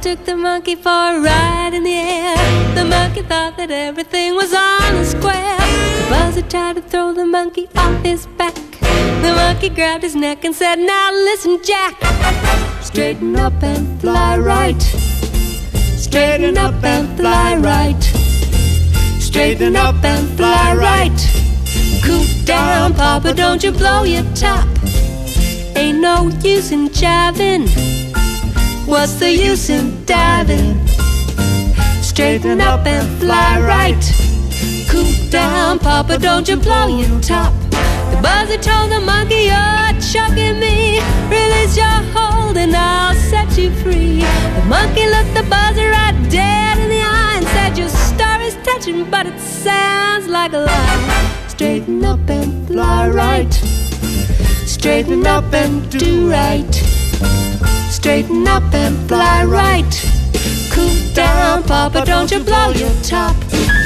took the monkey for a ride in the air. The monkey thought that everything was on the square. The buzzer tried to throw the monkey off his back. The monkey grabbed his neck and said, now listen, Jack. Straighten up and fly right. Straighten up and fly right. Straighten up and fly right. Cool down, Papa, don't you blow your top. Ain't no use in jiving. What's the use in diving? Straighten up and fly right. Cool down, Papa, don't you blow your top. The buzzer told the monkey, you're choking me. Release your hold and I'll set you free. The monkey looked the buzzer right dead in the eye and said, your story's touching, but it sounds like a lie. Straighten up and fly right. Straighten up and do right. Straighten up and fly right. Cool down, Papa, don't you blow your top.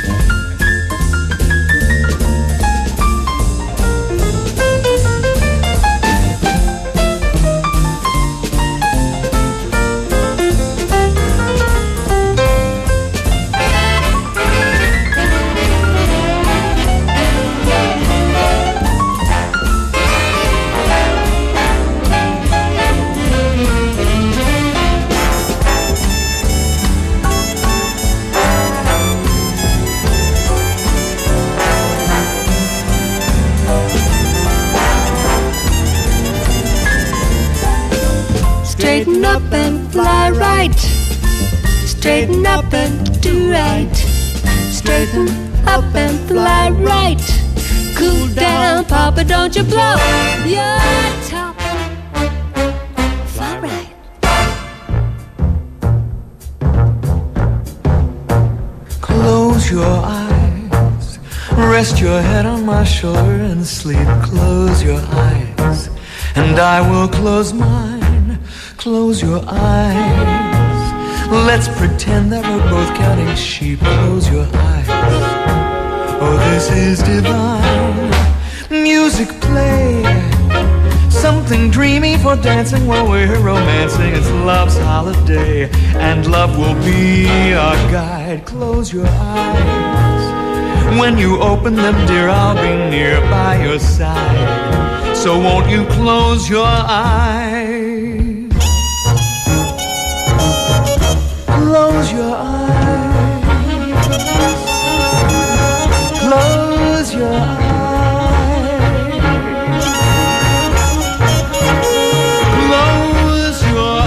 Straighten up and fly right. Straighten up and do right. Straighten up and fly right. Cool down, Papa, don't you blow your top. Fly right. Close your eyes. Rest your head on my shoulder and sleep. Close your eyes, and I will close mine. Close your eyes. Let's pretend that we're both counting sheep. Close your eyes. Oh, this is divine. Music play. Something dreamy for dancing while we're romancing. It's love's holiday, and love will be our guide. Close your eyes. When you open them, dear, I'll be near by your side. So won't you close your eyes? Close your eyes. Close your eyes. Close your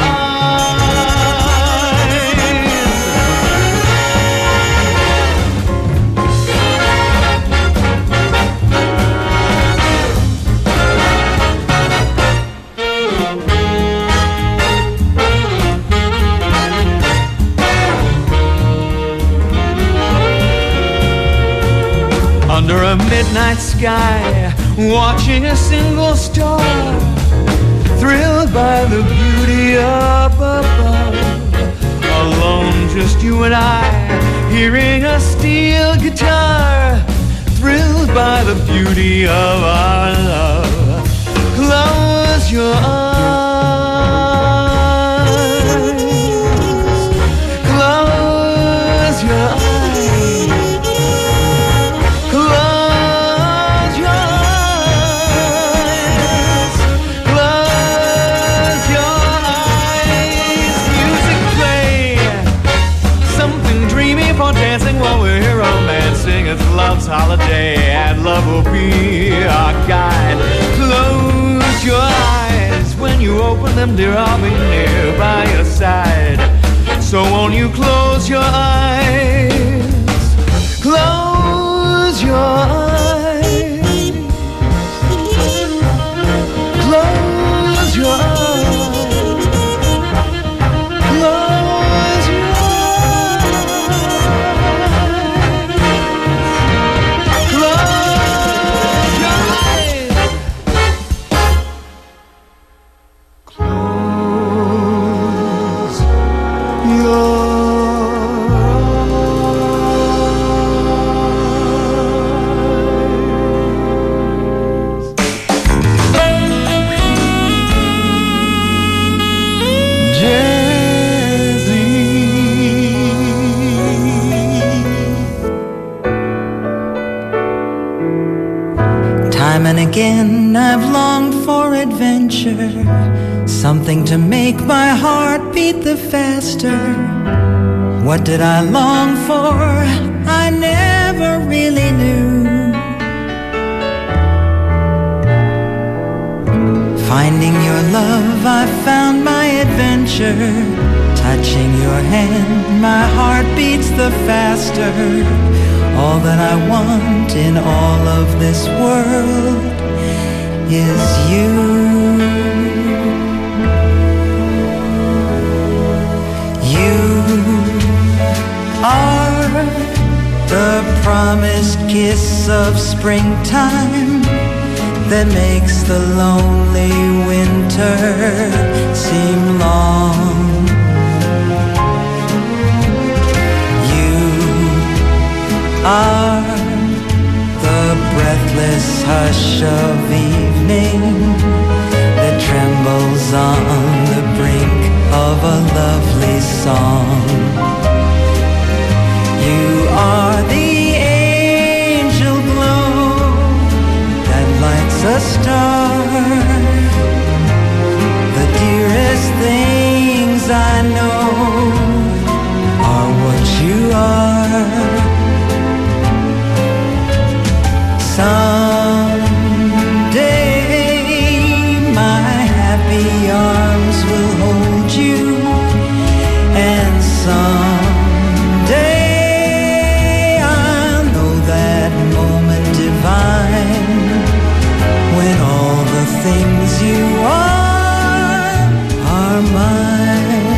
under a midnight sky, watching a single star, thrilled by the beauty up above. Alone, just you and I, hearing a steel guitar, thrilled by the beauty of our love. Close your eyes. Close your eyes. It's love's holiday, and love will be our guide. Close your eyes. When you open them, dear, I'll be near by your side. So won't you close your eyes? Close your eyes. Close your eyes. Close your eyes. Close your I've longed for adventure, something to make my heart beat the faster. What did I long for? I never really knew. Finding your love, I found my adventure. Touching your hand, my heart beats the faster. All that I want in all of this world is you. You are the promised kiss of springtime that makes the lonely winter seem long. You are the breathless hush of evening that trembles on the brink of a lovely song. You are the angel glow that lights a star. The dearest things I know are what you are. Someday my happy arms will hold you, and someday I'll know that moment divine when all the things you are mine.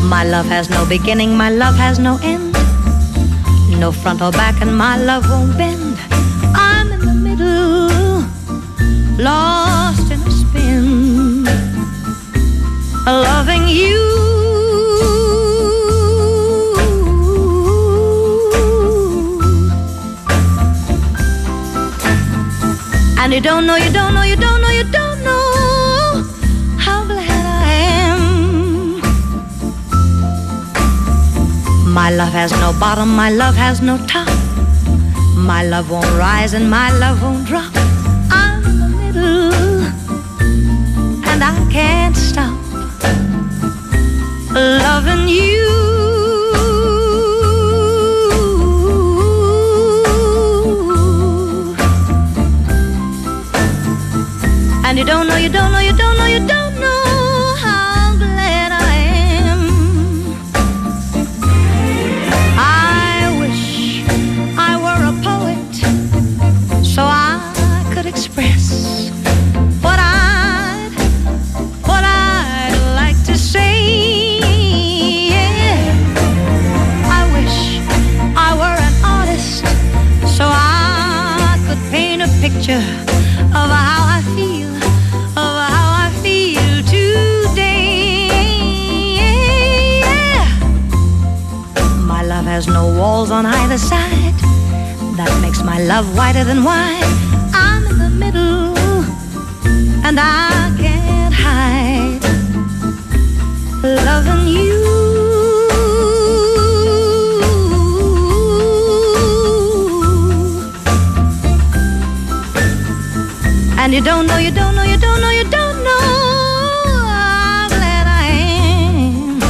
My love has no beginning, my love has no end. No front or back, and my love won't bend. I'm in the middle, lost in a spin, loving you. And you don't know, you don't know, you don't know, you don't know how glad I am. My love has no bottom, my love has no top. My love won't rise and my love won't drop. I'm in the middle and I can't stop loving you. And you don't know, you don't know, you don't know, you don't know how glad I am. I wish I were a poet so I could express what I'd like to say. Yeah. I wish I were an artist so I could paint a picture of how I feel. Has no walls on either side. That makes my love whiter than wine. I'm in the middle and I can't hide loving you. And you don't know, you don't know, you don't know, you don't know how glad I am.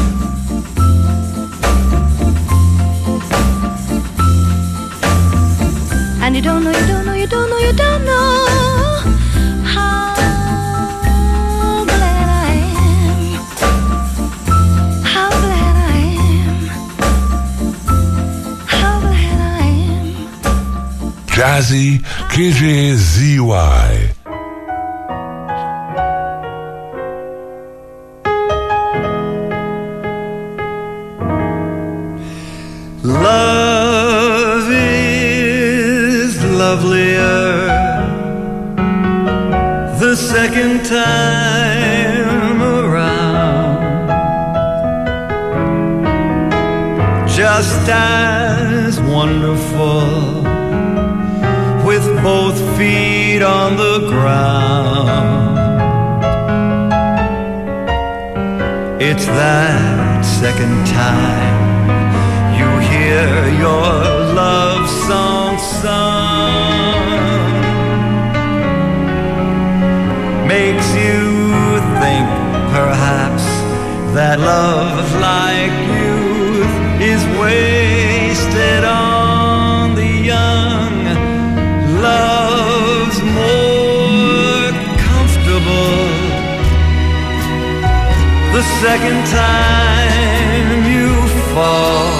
And you don't know, you don't know, you don't know, you don't know how glad I am. How glad I am. How glad I am. Jazzy KJZY. Love is lovelier the second time around, just as wonderful with both feet on the ground. It's that second time you hear your love song sung, makes you think perhaps that love like youth is wasted on the young. Love's more comfortable the second time you fall,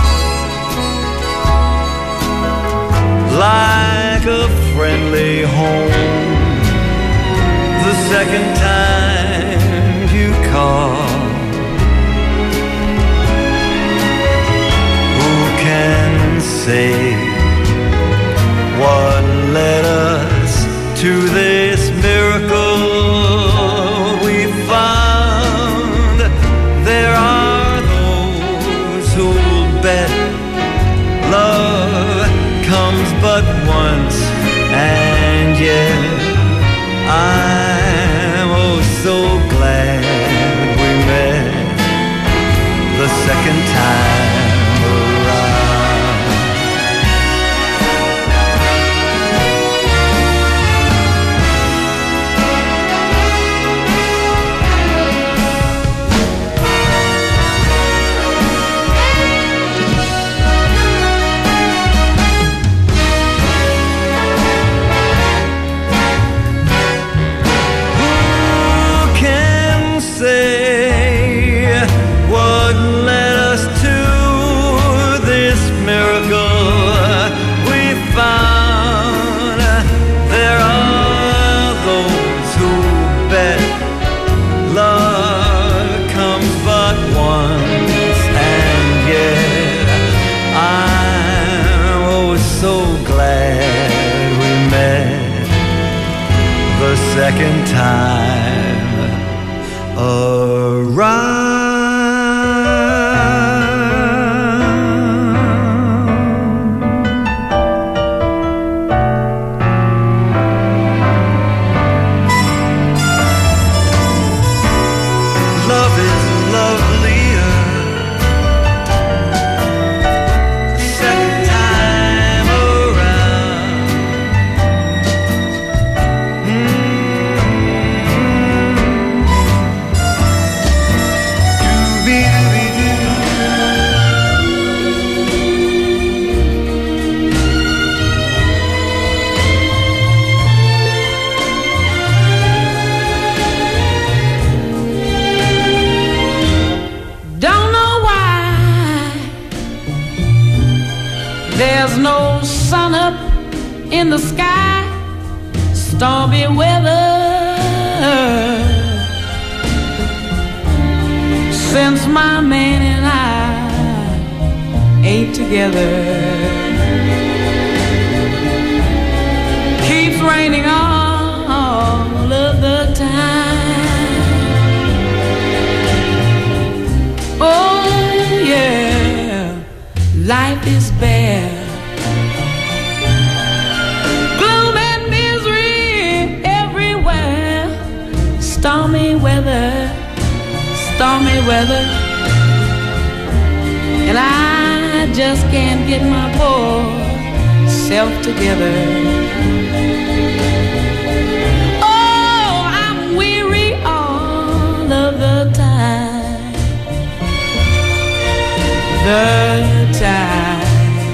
like a friendly home the second time you call. Who can say what led us to this miracle we found? There are those who'll bet love comes but once, and yet I'm oh so glad we second time around. Love is lovelier the second time around. Don't know why there's no sun up in the sky. Stormy weather since my man and I ain't together. Keeps raining all of the time. Oh yeah, life is bare. Gloom and misery everywhere. Stormy weather, stormy weather. And I just can't get my poor self together. Oh, I'm weary all of the time. The time.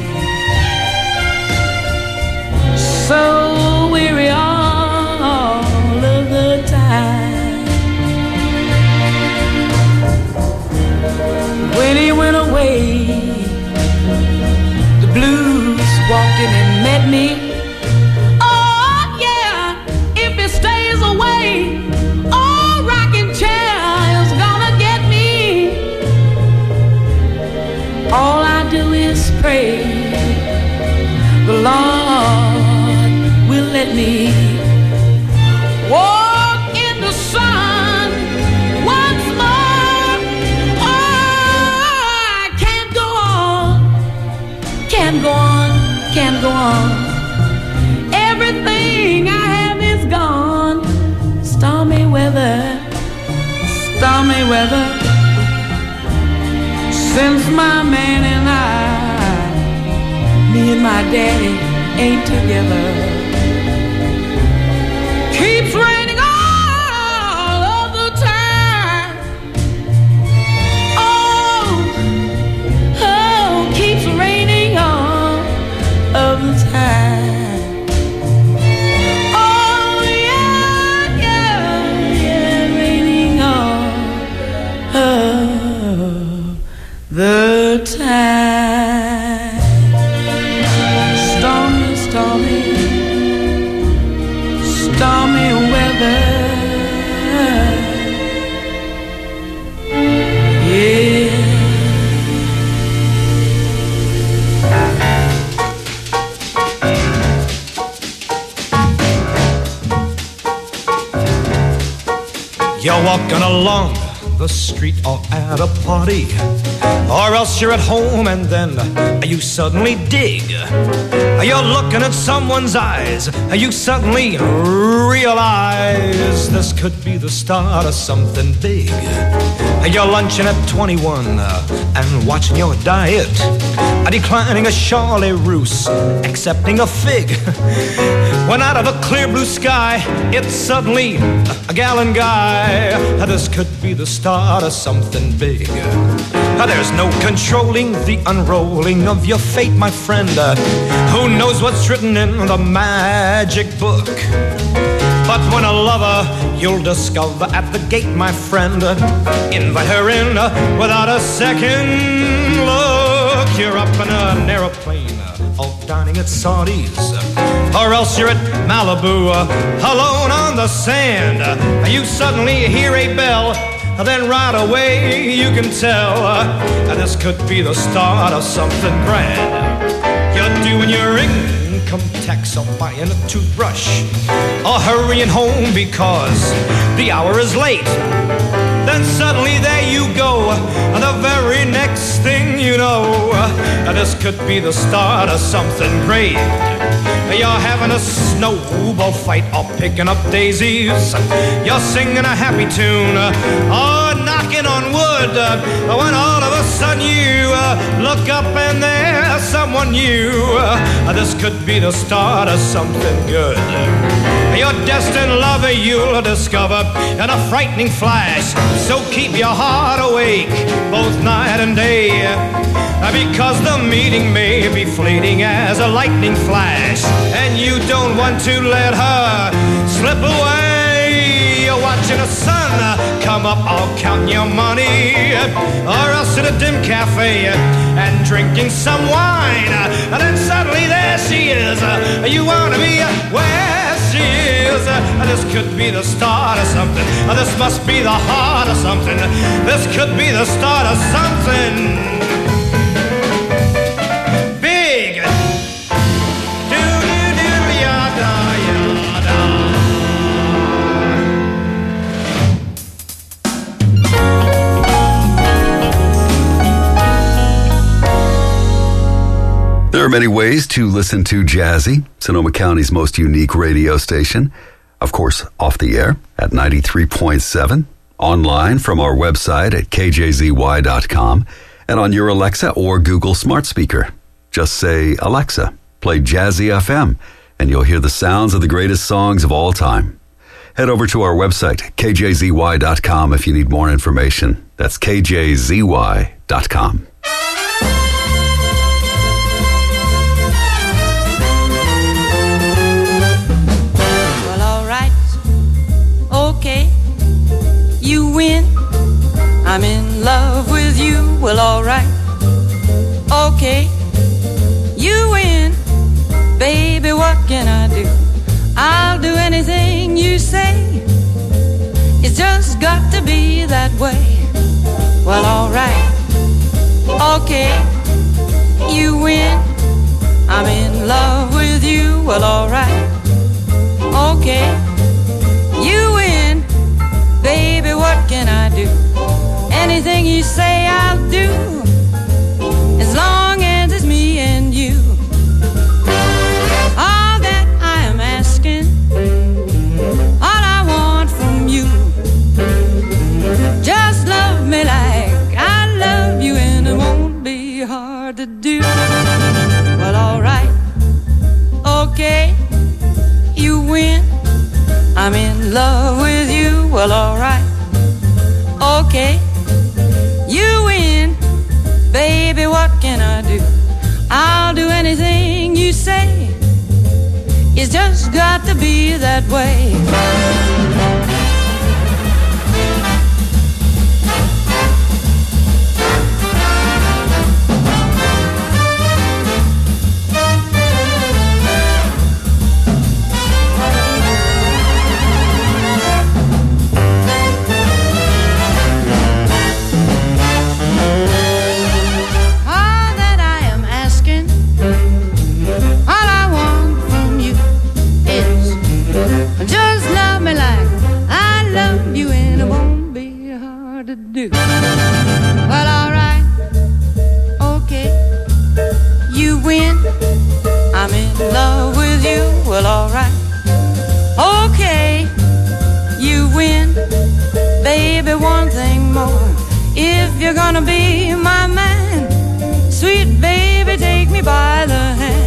So weary all of the time. When he went away, the blues walked in and met me. Oh yeah, if he stays away, oh, rocking chair is gonna get me. All I do is pray the Lord will let me walk in the sun once more. Oh, I can't go on, can't go on, can't go on. Everything I have is gone. Stormy weather, stormy weather. Since my man and me and my daddy ain't together. Keeps raining all of the time. Oh, oh, keeps raining all of the time. Oh yeah, yeah, yeah, raining all of the time. Stormy, stormy, stormy weather. Yeah. You're walking along the street or at a party, or else you're at home and then you suddenly dig. You're looking at someone's eyes, you suddenly realize this could be the start of something big. You're lunching at 21 and watching your diet, declining a Charlie Roos, accepting a fig. When out of a clear blue sky, it's suddenly a gallon guy. This could be the start of something big. There's no controlling the unrolling of your fate, my friend. Who knows what's written in the magic book? But when a lover you'll discover at the gate, my friend, invite her in without a second look. You're up in an aeroplane, all dining at Saudi's, or else you're at Malibu, alone on the sand. You suddenly hear a bell, then right away you can tell this could be the start of something grand. You're doing your ring income tax or buying a toothbrush or hurrying home because the hour is late. Then suddenly there you go, the very next thing you know, this could be the start of something great. You're having a snowball fight or picking up daisies. You're singing a happy tune or knocking on wood when all of a sudden you look up and there's someone new. This could be the start of something good. Your destined lover you'll discover in a frightening flash. So keep your heart awake both night and day, because the meeting may be fleeting as a lightning flash, and you don't want to let her slip away. You're watching the sun come up, all counting your money, or else at a dim cafe and drinking some wine, and then suddenly there she is. You want to be where she is. This could be the start of something. This must be the heart of something. This could be the start of something big. There are many ways to listen to Jazzy, Sonoma County's most unique radio station. Of course, off the air at 93.7, online from our website at kjzy.com, and on your Alexa or Google smart speaker. Just say, Alexa, play Jazzy FM, and you'll hear the sounds of the greatest songs of all time. Head over to our website, kjzy.com, if you need more information. That's kjzy.com. You win, I'm in love with you, well alright, okay, you win, baby what can I do, I'll do anything you say, it's just got to be that way, well alright, okay, you win, I'm in love with you, well alright, okay, you win, baby, what can I do? Anything you say I'll do, as long as it's me and you. All that I am asking, all I want from you, just love me like I love you, and it won't be hard to do. Well, alright, okay, you win, I'm in love with you, well alright, okay, you win, baby what can I do, I'll do anything you say, it's just got to be that way. Do. Well, alright, okay, you win, I'm in love with you, well, alright, okay, you win, baby, one thing more, if you're gonna be my man, sweet baby, take me by the hand.